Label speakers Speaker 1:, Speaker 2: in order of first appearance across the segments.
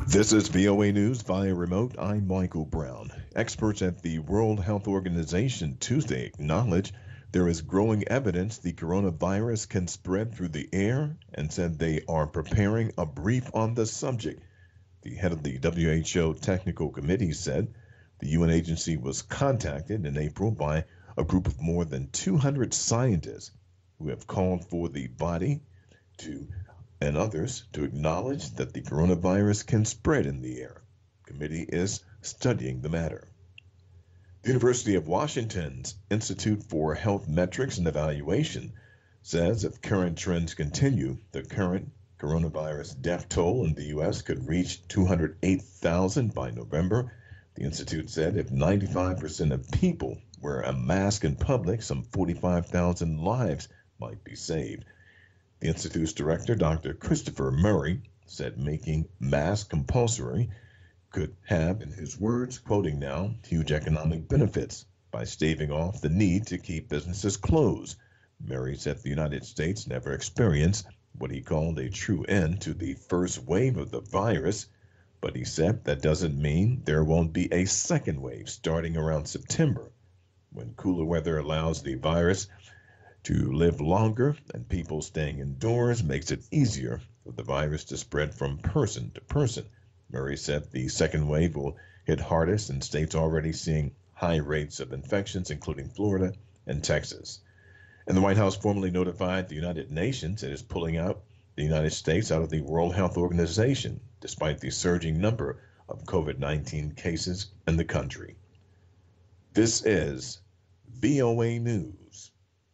Speaker 1: This is VOA News via remote. I'm Michael Brown. Experts at the World Health Organization Tuesday acknowledged there is growing evidence the coronavirus can spread through the air and said they are preparing a brief on the subject. The head of the WHO Technical Committee said the UN agency was contacted in April by a group of more than 200 scientists who have called for the body to and others to acknowledge that the coronavirus can spread in the air. The committee is studying the matter. The University of Washington's Institute for Health Metrics and Evaluation says if current trends continue, the current coronavirus death toll in the U.S. could reach 208,000 by November. The Institute said if 95% of people wear a mask in public, some 45,000 lives might be saved. The Institute's director, Dr. Christopher Murray, said making masks compulsory could have, in his words, quoting now, huge economic benefits by staving off the need to keep businesses closed. Murray said the United States never experienced what he called a true end to the first wave of the virus, but he said that doesn't mean there won't be a second wave starting around September, when cooler weather allows the virus to live longer and people staying indoors makes it easier for the virus to spread from person to person. Murray said the second wave will hit hardest in states already seeing high rates of infections, including Florida and Texas. And the White House formally notified the United Nations it is pulling out the United States out of the World Health Organization, despite the surging number of COVID-19 cases in the country. This is VOA News.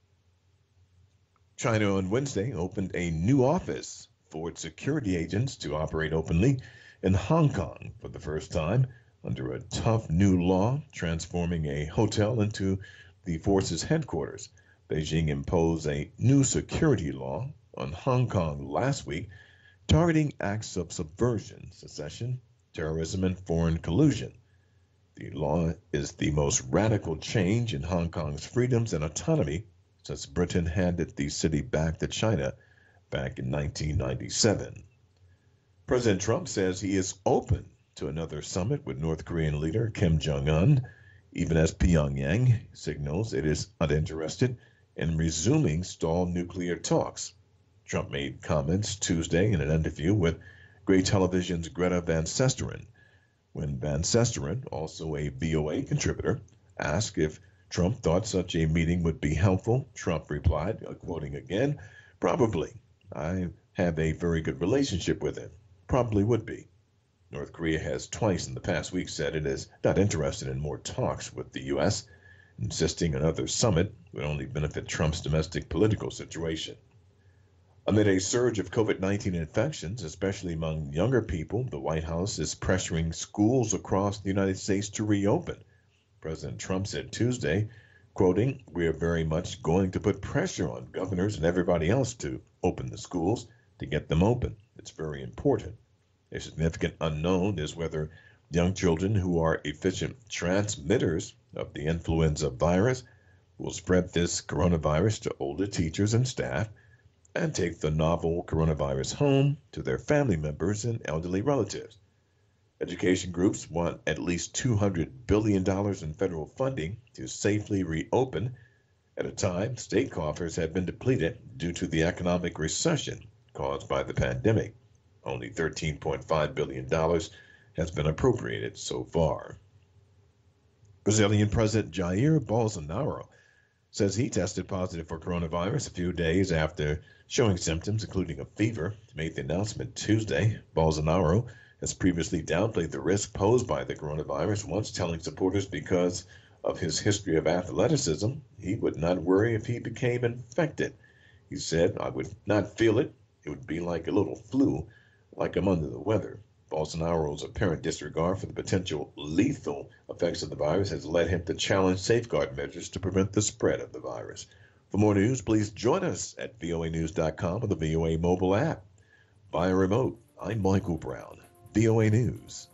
Speaker 1: China on Wednesday opened a new office for its security agents to operate openly in Hong Kong for the first time under a tough new law transforming a hotel into the force's headquarters. Beijing imposed a new security law on Hong Kong last week targeting acts of subversion, secession, terrorism, and foreign collusion. The law is the most radical change in Hong Kong's freedoms and autonomy since Britain handed the city back to China back in 1997. President Trump says he is open to another summit with North Korean leader Kim Jong-un, even as Pyongyang signals it is uninterested in resuming stalled nuclear talks. Trump made comments Tuesday in an interview with Gray Television's Greta Van Susteren. When Van Susteren, also a VOA contributor, asked if Trump thought such a meeting would be helpful, Trump replied, quoting again, "Probably. I have a very good relationship with him. Probably would be." North Korea has twice in the past week said it is not interested in more talks with the U.S., insisting another summit would only benefit Trump's domestic political situation. Amid a surge of COVID-19 infections, especially among younger people, the White House is pressuring schools across the United States to reopen. President Trump said Tuesday, quoting, "We are very much going to put pressure on governors and everybody else to open the schools, to get them open. It's very important. A significant unknown is whether young children who are efficient transmitters of the influenza virus will spread this coronavirus to older teachers and staff and take the novel coronavirus home to their family members and elderly relatives. Education groups want at least $200 billion in federal funding to safely reopen at a time state coffers have been depleted due to the economic recession caused by the pandemic. Only $13.5 billion has been appropriated so far. Brazilian President Jair Bolsonaro says he tested positive for coronavirus a few days after showing symptoms, including a fever. He made the announcement Tuesday. Bolsonaro has previously downplayed the risk posed by the coronavirus, once telling supporters because of his history of athleticism, he would not worry if he became infected. He said, "I would not feel it. It would be like a little flu, like I'm under the weather." Bolsonaro's apparent disregard for the potential lethal effects of the virus has led him to challenge safeguard measures to prevent the spread of the virus. For more news, please join us at voanews.com or the VOA mobile app. Via remote, I'm Michael Brown, VOA News.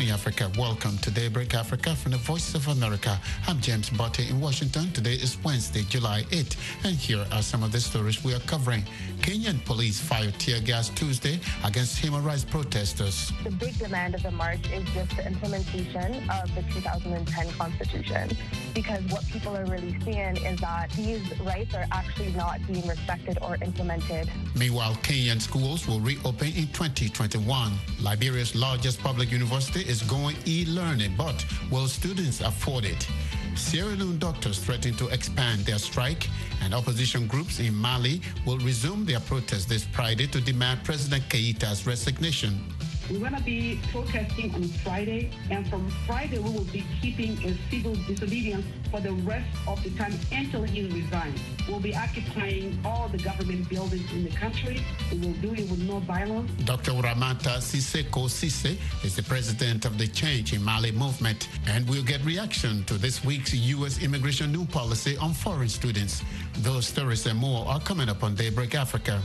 Speaker 2: morning, Africa. Welcome to Daybreak Africa from the Voice of America. I'm James Botte in Washington. Today is Wednesday, July 8th, and here are some of the stories we are covering. Kenyan police fired tear gas Tuesday against human rights protesters.
Speaker 3: The big demand of the march is just the implementation of the 2010 Constitution, because what people are really seeing is that these rights are actually not being respected or implemented.
Speaker 2: Meanwhile, Kenyan schools will reopen in 2021. Liberia's largest public university is going e-learning, but will students afford it? Sierra Leone doctors threaten to expand their strike, and opposition groups in Mali will resume their protest this Friday to demand President Keita's resignation.
Speaker 4: We're going to be protesting on Friday, and from Friday we will be keeping a civil disobedience for the rest of the time until he resigns. We'll be occupying all the government buildings in the country. We will do it with no violence.
Speaker 2: Dr. Ramata Siseko Sise is the president of the Change in Mali movement, and we'll get reaction to this week's U.S. immigration new policy on foreign students. Those stories and more are coming up on Daybreak Africa.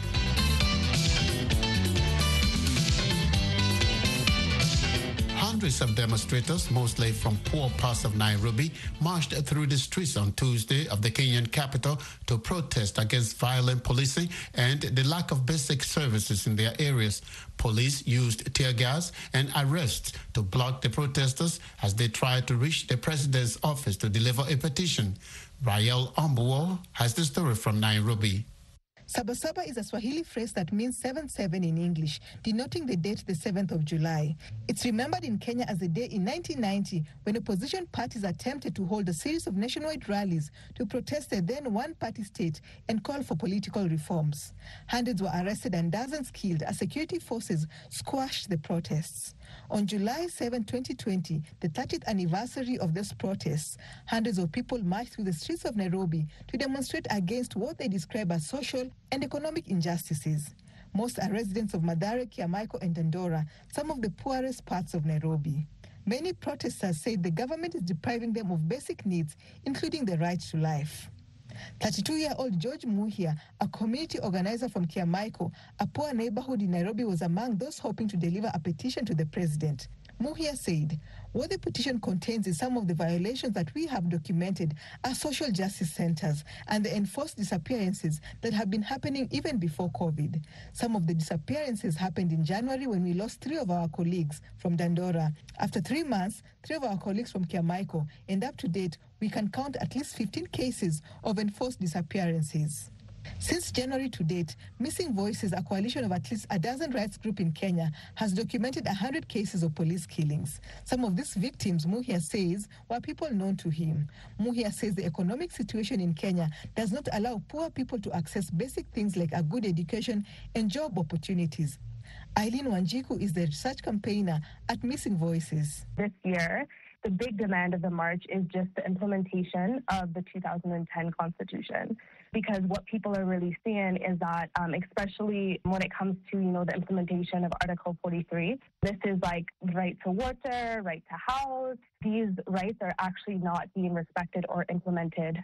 Speaker 2: Hundreds of demonstrators, mostly from poor parts of Nairobi, marched through the streets on Tuesday of the Kenyan capital to protest against violent policing and the lack of basic services in their areas. Police used tear gas and arrests to block the protesters as they tried to reach the president's office to deliver a petition. Rael Ombuo has the story from Nairobi.
Speaker 5: Sabasaba is a Swahili phrase that means 7-7 in English, denoting the date the 7th of July. It's remembered in Kenya as the day in 1990 when opposition parties attempted to hold a series of nationwide rallies to protest the then one-party state and call for political reforms. Hundreds were arrested and dozens killed as security forces squashed the protests. On July 7, 2020, the 30th anniversary of these protests, hundreds of people marched through the streets of Nairobi to demonstrate against what they describe as social and economic injustices. Most are residents of Mathare, Kiamaiko, and Dandora, some of the poorest parts of Nairobi. Many protesters said the government is depriving them of basic needs, including the right to life. 32-year-old George Muhia, a community organizer from Kiamaiko, a poor neighborhood in Nairobi, was among those hoping to deliver a petition to the president. Muhia said, what the petition contains is some of the violations that we have documented are social justice centers and the enforced disappearances that have been happening even before COVID. Some of the disappearances happened in January when we lost 3 of our colleagues from Dandora. After 3 months, 3 of our colleagues from Kiamaiko, and up to date, we can count at least 15 cases of enforced disappearances. Since January to date, Missing Voices, a coalition of at least a dozen rights groups in Kenya, has documented 100 cases of police killings. Some of these victims, Muhia says, were people known to him. Muhia says the economic situation in Kenya does not allow poor people to access basic things like a good education and job opportunities. Eileen Wanjiku is the research campaigner at Missing Voices.
Speaker 3: This year, the big demand of the march is just the implementation of the 2010 Constitution, because what people are really seeing is that, especially when it comes to, the implementation of Article 43, this is like right to water, right to house. These rights are actually not being respected or implemented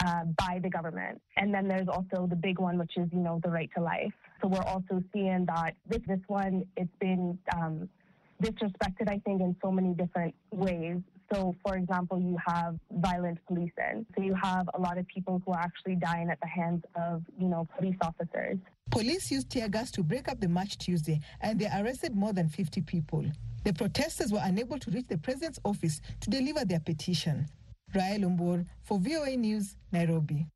Speaker 3: by the government. And then there's also the big one, which is, the right to life. So we're also seeing that this one, it's been disrespected, I think, in so many different ways. So, for example, you have violent policing. So you have a lot of people who are actually dying at the hands of, police officers.
Speaker 5: Police used tear gas to break up the march Tuesday, and they arrested more than 50 people. The protesters were unable to reach the president's office to deliver their petition. Rael Ombuo for VOA News, Nairobi.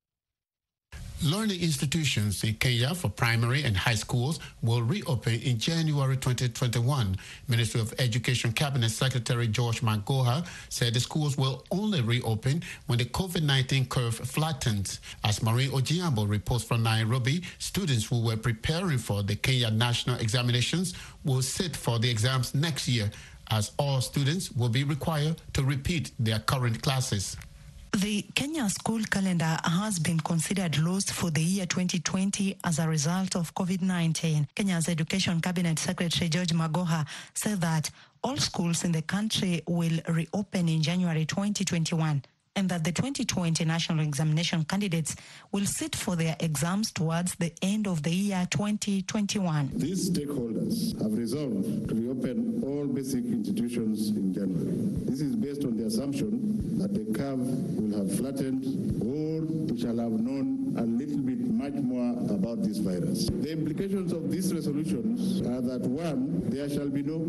Speaker 2: Learning institutions in Kenya for primary and high schools will reopen in January 2021. Ministry of Education Cabinet Secretary George Magoha said the schools will only reopen when the COVID-19 curve flattens. As Maureen Ojiambo reports from Nairobi, students who were preparing for the Kenya national examinations will sit for the exams next year, as all students will be required to repeat their current classes.
Speaker 6: The Kenya school calendar has been considered lost for the year 2020 as a result of COVID-19. Kenya's Education Cabinet Secretary George Magoha said that all schools in the country will reopen in January 2021. and that the 2020 national examination candidates will sit for their exams towards the end of the year 2021.
Speaker 7: These stakeholders have resolved to reopen all basic institutions in January. This is based on the assumption that the curve will have flattened or we shall have known a little bit much more about this virus. The implications of these resolutions are that, one, there shall be no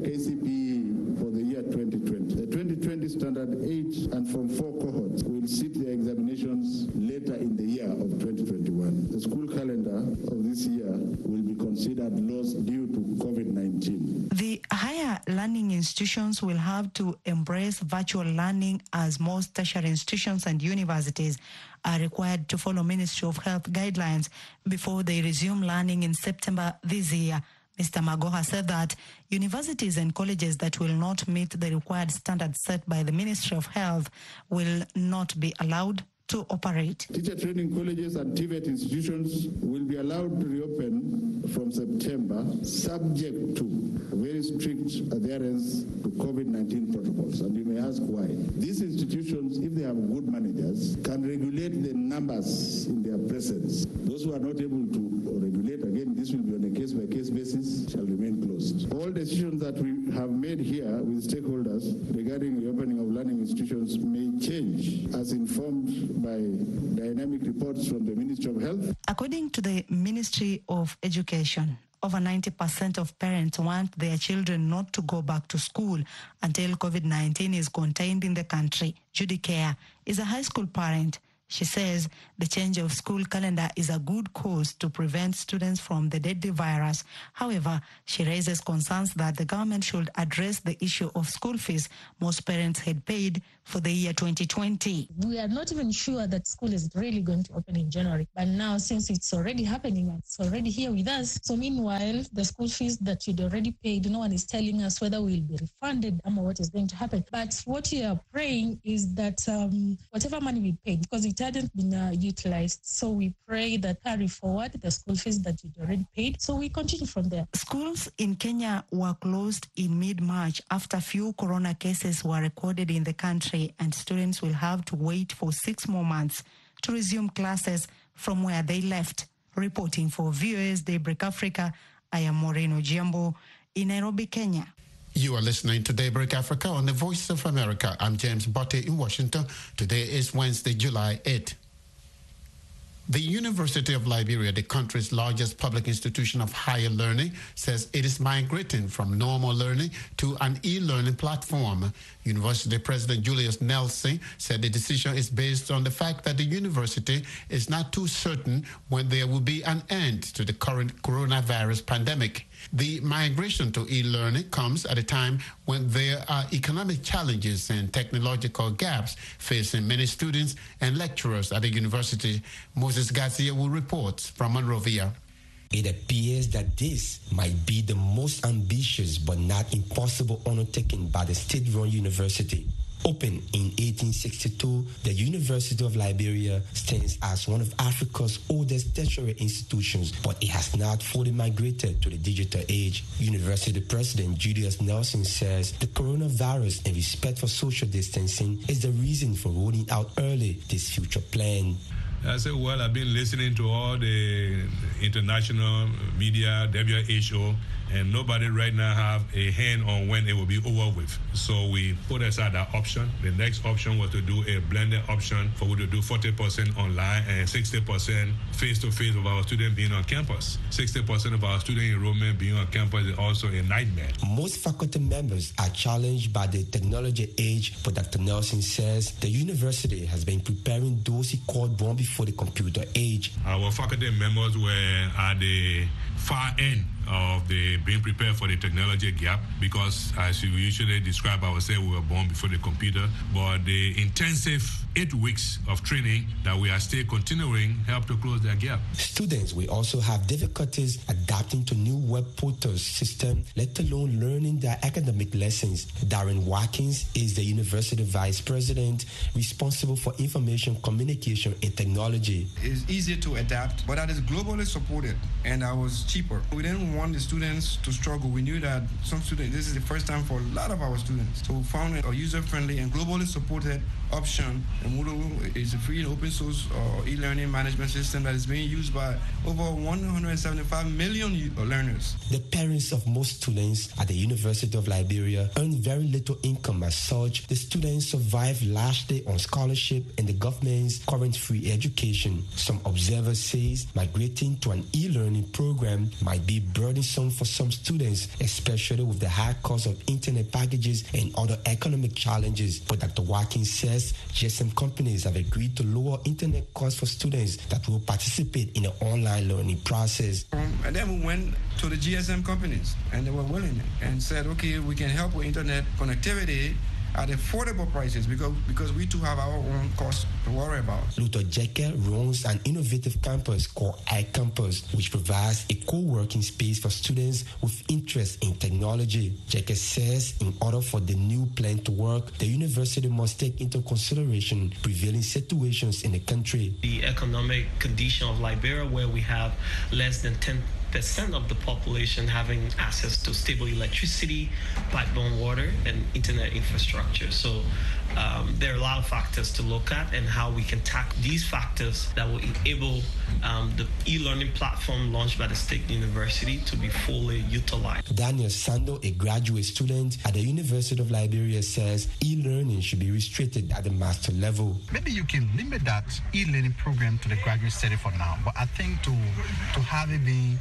Speaker 7: KCPE for the year 2020. The 2020 Standard 8 and Form 4 cohorts will sit their examinations later in the year of 2021. The school calendar of this year will be considered lost due to COVID-19.
Speaker 6: The higher learning institutions will have to embrace virtual learning, as most tertiary institutions and universities are required to follow Ministry of Health guidelines before they resume learning in September this year. Mr. Magoha said that universities and colleges that will not meet the required standards set by the Ministry of Health will not be allowed to operate.
Speaker 7: Teacher training colleges and TVET institutions will be allowed to reopen from September, subject to very strict adherence to COVID-19 protocols. And you may ask why. These institutions, if they have good managers, can regulate the numbers in their presence. Those who are not able to regulate, again, this will be on a case-by-case basis, shall remain closed. All decisions that we have made here with stakeholders regarding reopening of learning institutions may change as informed by dynamic reports from the Ministry of Health.
Speaker 6: According to the Ministry of Education, over 90% of parents want their children not to go back to school until COVID-19 is contained in the country. Judy Kerr is a high school parent. She says the change of school calendar is a good cause to prevent students from the deadly virus. However, she raises concerns that the government should address the issue of school fees most parents had paid for the year 2020.
Speaker 8: We are not even sure that school is really going to open in January. But now, since it's already happening, it's already here with us. So meanwhile, the school fees that you'd already paid, no one is telling us whether we'll be refunded or what is going to happen. But what we are praying is that whatever money we paid, because it hadn't been utilized, so we pray that carry forward the school fees that you'd already paid. So we continue from there.
Speaker 6: Schools in Kenya were closed in mid-March after few corona cases were recorded in the country, and students will have to wait for 6 more months to resume classes from where they left. Reporting for VOA's Daybreak Africa, I am Maureen Ojiambo in Nairobi, Kenya.
Speaker 2: You are listening to Daybreak Africa on the Voice of America. I'm James Botte in Washington. Today is Wednesday, July 8th. The University of Liberia, the country's largest public institution of higher learning, says it is migrating from normal learning to an e-learning platform. University President Julius Nelson said the decision is based on the fact that the university is not too certain when there will be an end to the current coronavirus pandemic. The migration to e-learning comes at a time when there are economic challenges and technological gaps facing many students and lecturers at the university. Moses Garcia will report from Monrovia.
Speaker 9: It appears that this might be the most ambitious but not impossible undertaking by the state-run university. Opened in 1862, the University of Liberia stands as one of Africa's oldest tertiary institutions, but it has not fully migrated to the digital age. University President Julius Nelson says the coronavirus and respect for social distancing is the reason for rolling out early this future plan.
Speaker 10: I said, well, I've been listening to all the international media, WHO, and nobody right now have a hand on when it will be over with. So we put aside that option. The next option was to do a blended option for we to do 40% online and 60% face-to-face of our students being on campus. 60% of our student enrollment being on campus is also a nightmare.
Speaker 9: Most faculty members are challenged by the technology age, but Dr. Nelson says the university has been preparing those he called born before the computer age.
Speaker 10: Our faculty members were at the far end of the being prepared for the technology gap, because as we usually describe ourselves, we were born before the computer, but the intensive 8 weeks of training that we are still continuing help to close that gap.
Speaker 9: Students will also have difficulties adapting to new web portal system, let alone learning their academic lessons. Darren Watkins is the university vice president responsible for information communication and technology.
Speaker 11: It's easier to adapt, but that is globally supported, and that was cheaper. We didn't didn't want the students to struggle. We knew that some students, this is the first time for a lot of our students. So we found a user-friendly and globally supported option. And Moodle is a free and open source e-learning management system that is being used by over 175 million learners.
Speaker 9: The parents of most students at the University of Liberia earn very little income. As such, the students survive largely on scholarship and the government's current free education. Some observers say migrating to an e-learning program might be burdensome for some students, especially with the high cost of internet packages and other economic challenges. But Dr. Watkins says GSM companies have agreed to lower internet costs for students that will participate in the online learning process.
Speaker 11: And then we went to the GSM companies, and they were willing and said, okay, we can help with internet connectivity at affordable prices because we too have our own costs to worry about.
Speaker 9: Luther Jekyll runs an innovative campus called iCampus, which provides a co-working space for students with interest in technology. Jekyll says in order for the new plan to work, the university must take into consideration prevailing situations in the country.
Speaker 12: The economic condition of Liberia, where we have less than 10% of the population having access to stable electricity, pipeline water, and internet infrastructure. So there are a lot of factors to look at and how we can tackle these factors that will enable the e-learning platform launched by the State University to be fully utilized.
Speaker 9: Daniel Sando, a graduate student at the University of Liberia, says e-learning should be restricted at the master level.
Speaker 13: Maybe you can limit that e-learning program to the graduate study for now, but I think to have it be,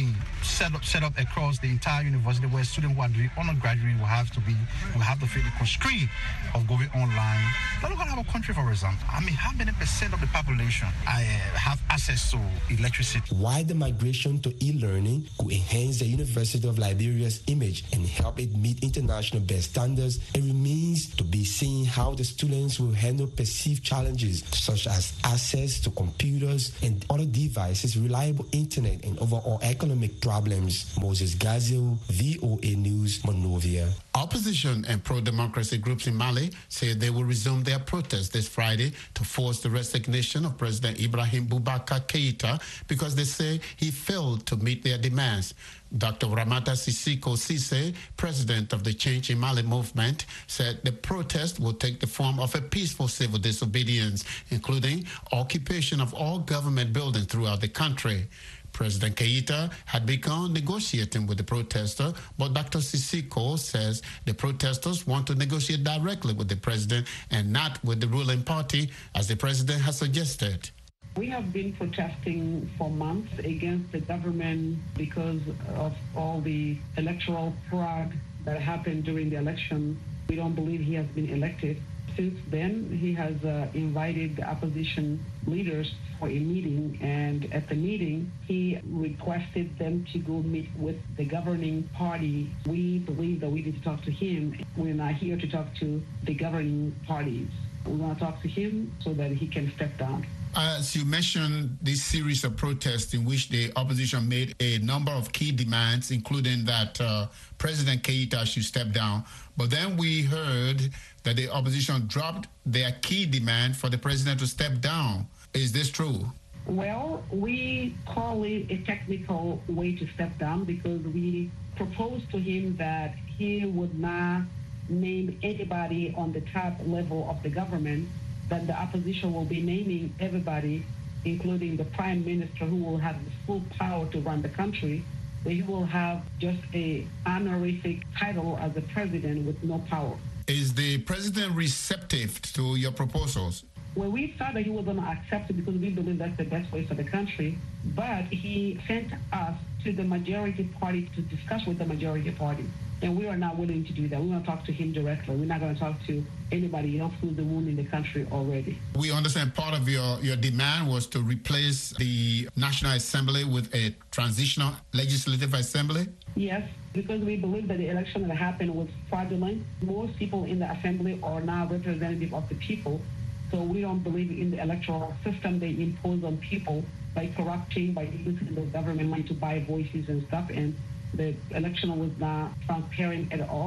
Speaker 13: set up across the entire university where students who are doing undergraduate will have to feel the constraint of going online. Now look at our country, for example. How many percent of the population have access to electricity?
Speaker 9: Why the migration to e-learning could enhance the University of Liberia's image and help it meet international best standards, it remains to be seen how the students will handle perceived challenges such as access to computers and other devices, reliable internet, and overall economic problems. Moses Gazil, VOA News, Monrovia.
Speaker 2: Opposition and pro-democracy groups in Mali say they will resume their protests this Friday to force the resignation of President Ibrahim Boubacar Keïta because they say he failed to meet their demands. Dr. Ramata Sissoko Cisse, president of the Change in Mali movement, said the protest will take the form of a peaceful civil disobedience, including occupation of all government buildings throughout the country. President Keïta had begun negotiating with the protesters, but Dr. Sissoko says the protesters want to negotiate directly with the president and not with the ruling party, as the president has suggested.
Speaker 4: We have been protesting for months against the government because of all the electoral fraud that happened during the election. We don't believe he has been elected. Since then, he has invited the opposition leaders for a meeting, and at the meeting, he requested them to go meet with the governing party. We believe that we need to talk to him. We're not here to talk to the governing parties. We want to talk to him so that he can step down.
Speaker 2: As you mentioned, this series of protests in which the opposition made a number of key demands, including that President Keïta should step down. But then we heard that the opposition dropped their key demand for the president to step down. Is this true?
Speaker 4: Well, we call it a technical way to step down because we proposed to him that he would not name anybody on the top level of the government, that the opposition will be naming everybody, including the prime minister, who will have the full power to run the country. But he will have just an honorific title as a president with no power.
Speaker 2: Is the president receptive to your proposals?
Speaker 4: Well, we thought that he was going to accept it because we believe that's the best way for the country. But he sent us to the majority party to discuss with the majority party. And we are not willing to do that. We want to talk to him directly. We're not going to talk to anybody else who's the one in the country already.
Speaker 2: We understand part of your demand was to replace the National Assembly with a transitional legislative assembly?
Speaker 4: Yes, because we believe that the election that happened was fraudulent. Most people in the assembly are not representative of the people. So we don't believe in the electoral system they impose on people by corrupting, by using the government money to buy voices and stuff. And the election was not transparent at all.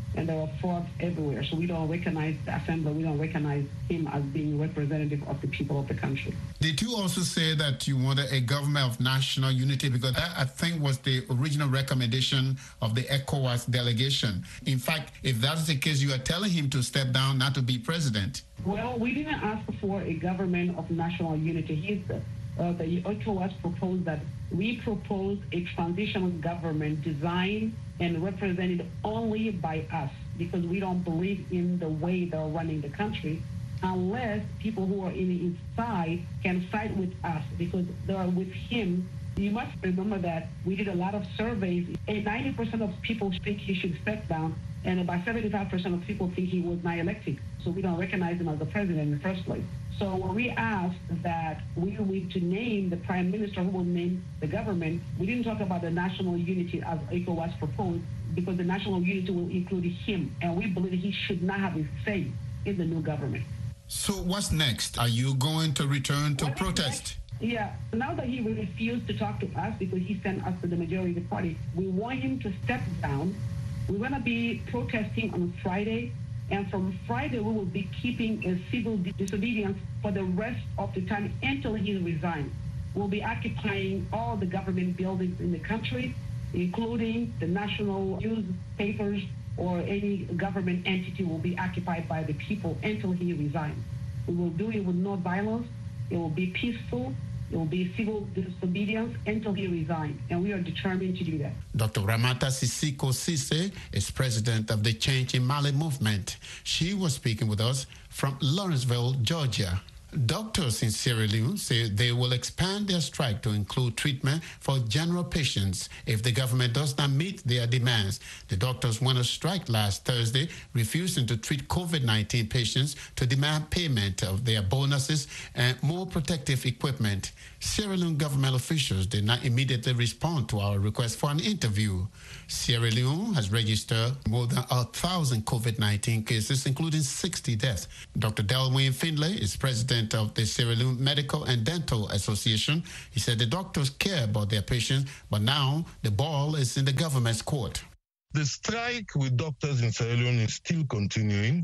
Speaker 4: and there are frauds everywhere. So we don't recognize the assembly. We don't recognize him as being representative of the people of the country.
Speaker 2: Did you also say that you wanted a government of national unity? Because that, I think, was the original recommendation of the ECOWAS delegation. In fact, if that's the case, you are telling him to step down, not to be president.
Speaker 4: Well, we didn't ask for a government of national unity. The ECOWAS proposed that we proposed a transitional government designed and represented only by us, because we don't believe in the way they're running the country unless people who are in his side can fight with us, because they are with him. You must remember that we did a lot of surveys, and 90% of people think he should step down, and about 75% of people think he was not elected. So we don't recognize him as the president in the first place. So when we asked that we need to name the prime minister who will name the government, we didn't talk about the national unity as ECOWAS proposed, because the national unity will include him, and we believe he should not have a say in the new government.
Speaker 2: So what's next? Are you going to return to protest?
Speaker 4: Yeah, now that he refused to talk to us because he sent us to the majority of the party, we want him to step down. We're going to be protesting on Friday, and from Friday we will be keeping a civil disobedience for the rest of the time until he resigns. We'll be occupying all the government buildings in the country, including the national newspapers, or any government entity will be occupied by the people until he resigns. We will do it with no violence. It will be peaceful. It will be civil disobedience until he resigns, and we are determined to do that.
Speaker 2: Dr. Ramata Sisiko Sise is president of the Change in Mali movement. She was speaking with us from Lawrenceville, Georgia. Doctors in Sierra Leone say they will expand their strike to include treatment for general patients if the government does not meet their demands. The doctors went on strike last Thursday, refusing to treat COVID-19 patients to demand payment of their bonuses and more protective equipment. Sierra Leone government officials did not immediately respond to our request for an interview. Sierra Leone has registered more than 1,000 COVID-19 cases, including 60 deaths. Dr. Delwyn Findlay is president of the Sierra Leone Medical and Dental Association. He said the doctors care about their patients, but now the ball is in the government's court.
Speaker 14: The strike with doctors in Sierra Leone is still continuing.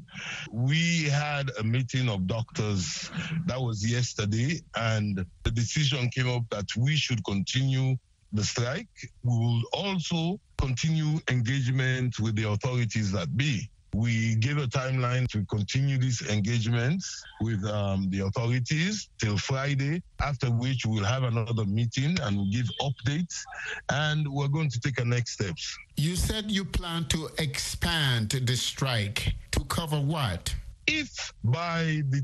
Speaker 14: We had a meeting of doctors that was yesterday, and the decision came up that we should continue the strike. We will also continue engagement with the authorities that be. We gave a timeline to continue these engagements with the authorities till Friday, after which we'll have another meeting and we'll give updates, and we're going to take our next steps.
Speaker 2: You said you plan to expand the strike to cover what?
Speaker 14: If by the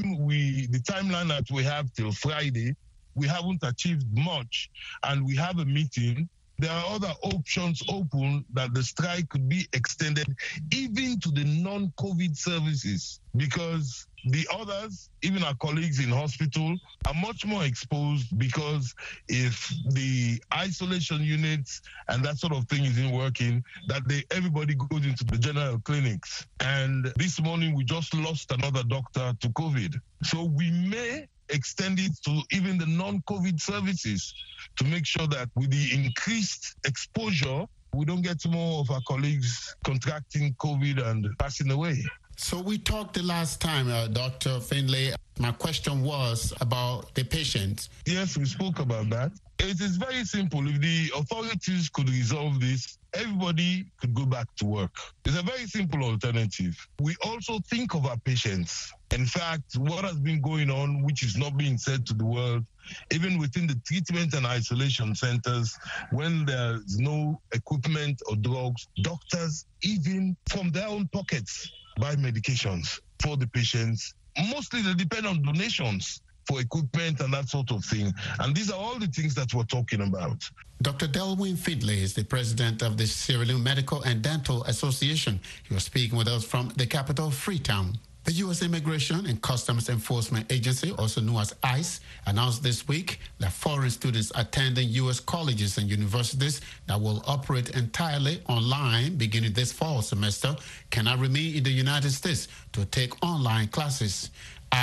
Speaker 14: timeline that we have till Friday, we haven't achieved much and we have a meeting, there are other options open that the strike could be extended even to the non-COVID services, because the others, even our colleagues in hospital, are much more exposed, because if the isolation units and that sort of thing isn't working, that everybody goes into the general clinics. And this morning we just lost another doctor to COVID. So we may extend it to even the non-COVID services to make sure that with the increased exposure, we don't get more of our colleagues contracting COVID and passing away.
Speaker 2: So we talked the last time, Dr. Findlay. My question was about the patients.
Speaker 14: Yes, we spoke about that. It is very simple. If the authorities could resolve this, everybody could go back to work. It's a very simple alternative. We also think of our patients. In fact, what has been going on, which is not being said to the world, even within the treatment and isolation centers, when there's no equipment or drugs, doctors, even from their own pockets, buy medications for the patients. Mostly they depend on donations for equipment and that sort of thing. And these are all the things that we're talking about.
Speaker 2: Dr. Delwyn Findlay is the president of the Sierra Leone Medical and Dental Association. He was speaking with us from the capital, Freetown. The U.S. Immigration and Customs Enforcement Agency, also known as ICE, announced this week that foreign students attending U.S. colleges and universities that will operate entirely online beginning this fall semester cannot remain in the United States to take online classes. ICE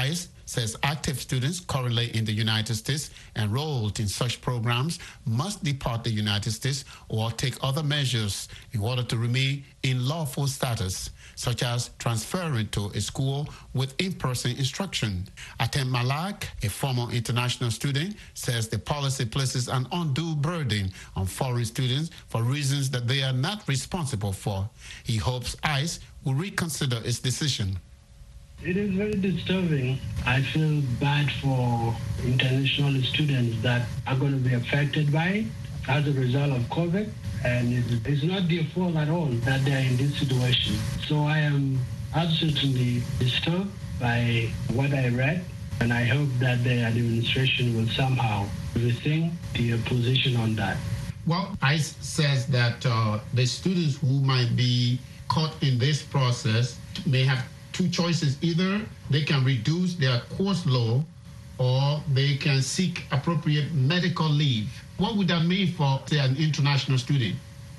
Speaker 2: says active students currently in the United States enrolled in such programs must depart the United States or take other measures in order to remain in lawful status, such as transferring to a school with in-person instruction. Atem Malak, a former international student, says the policy places an undue burden on foreign students for reasons that they are not responsible for. He hopes ICE will reconsider its decision.
Speaker 15: It is very disturbing. I feel bad for international students that are going to be affected by it as a result of COVID. And it's not their fault at all that they are in this situation. So I am absolutely disturbed by what I read, and I hope that the administration will somehow rethink their position on that.
Speaker 2: Well, ICE says that the students who might be caught in this process may have two choices. Either they can reduce their course load or they can seek appropriate medical leave. What would that mean for, say, an international student?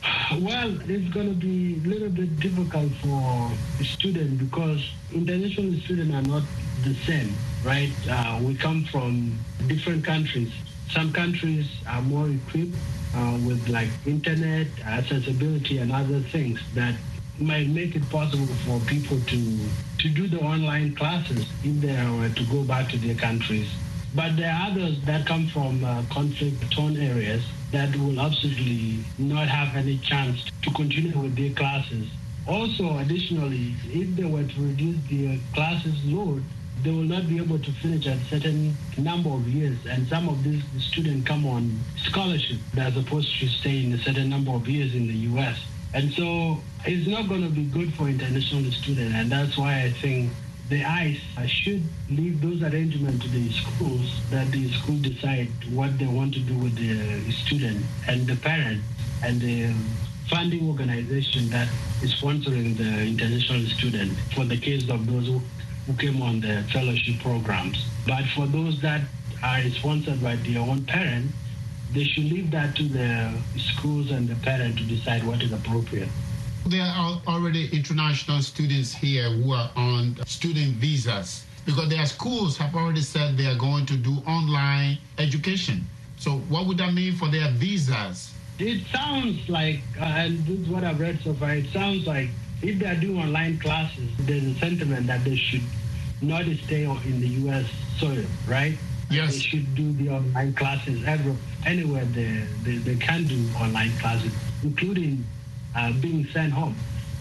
Speaker 15: Well, it's going to be a little bit difficult for a student because international students are not the same, right? We come from different countries. Some countries are more equipped with like internet accessibility and other things that might make it possible for people to do the online classes if they were to go back to their countries. But there are others that come from conflict-torn areas that will absolutely not have any chance to continue with their classes. Also, additionally, if they were to reduce their classes load, they will not be able to finish a certain number of years. And some of these students come on scholarship that are supposed to stay in a certain number of years in the U.S. And so it's not going to be good for international students. And that's why I think the ICE should leave those arrangements to the schools, that the school decide what they want to do with the student and the parent and the funding organization that is sponsoring the international student for the case of those who came on the fellowship programs. But for those that are sponsored by their own parent, they should leave that to the schools and the parent to decide what is appropriate.
Speaker 2: There are already international students here who are on student visas because their schools have already said they are going to do online education. So what would that mean for their visas?
Speaker 15: It sounds like, and this is what I've read so far, it sounds like if they are doing online classes, there's a sentiment that they should not stay in the U.S. soil, right?
Speaker 2: Yes.
Speaker 15: They should do the online classes anywhere they can do online classes, including being sent home.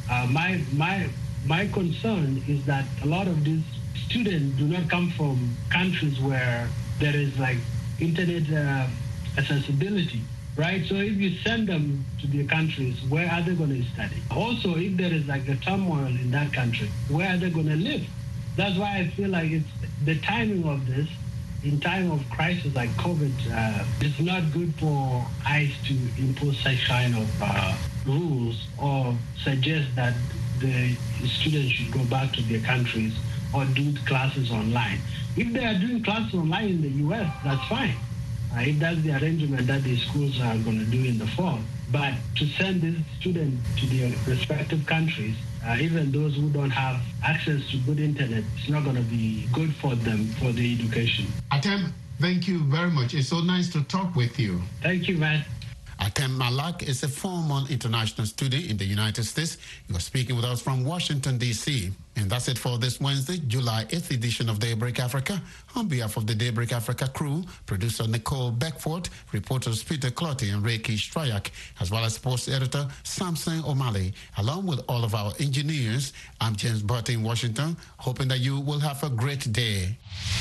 Speaker 15: My concern is that a lot of these students do not come from countries where there is like internet accessibility, right? So if you send them to their countries, where are they going to study? Also, if there is like a turmoil in that country, where are they going to live? That's why I feel like it's the timing of this in time of crisis like COVID, it's not good for ICE to impose such kind of rules or suggest that the students should go back to their countries or do classes online. If they are doing classes online in the U.S., that's fine. If that's the arrangement that the schools are going to do in the fall. But to send these students to their respective countries, even those who don't have access to good internet, it's not going to be good for them for their education.
Speaker 2: Atem, thank you very much. It's so nice to talk with you.
Speaker 15: Thank you, man.
Speaker 2: Atem Malak is a former international student in the United States. He was speaking with us from Washington, D.C. And that's it for this Wednesday, July 8th edition of Daybreak Africa. On behalf of the Daybreak Africa crew, producer Nicole Beckford, reporters Peter Clotty and Reiki Strayak, as well as sports editor Samson O'Malley, along with all of our engineers, I'm James Butt in Washington, hoping that you will have a great day.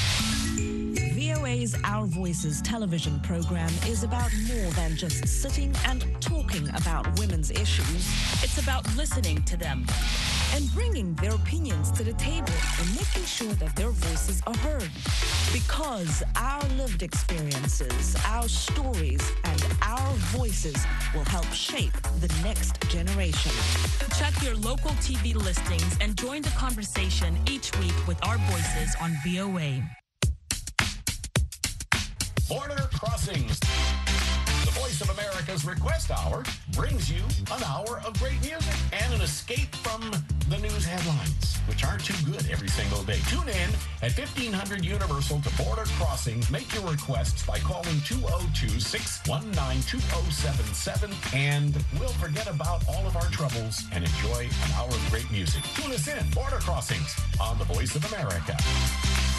Speaker 16: VOA's Our Voices television program is about more than just sitting and talking about women's issues. It's about listening to them and bringing their opinions to the table and making sure that their voices are heard. Because our lived experiences, our stories, and our voices will help shape the next generation.
Speaker 17: Check your local TV listings and join the conversation each week with our voices on VOA.
Speaker 18: Border Crossings, the voice Voice of America's Request Hour brings you an hour of great music and an escape from the news headlines, which aren't too good every single day. Tune in at 1500 Universal to Border Crossings. Make your requests by calling 202-619-2077, and we'll forget about all of our troubles and enjoy an hour of great music. Tune us in, Border Crossings, on the Voice of America.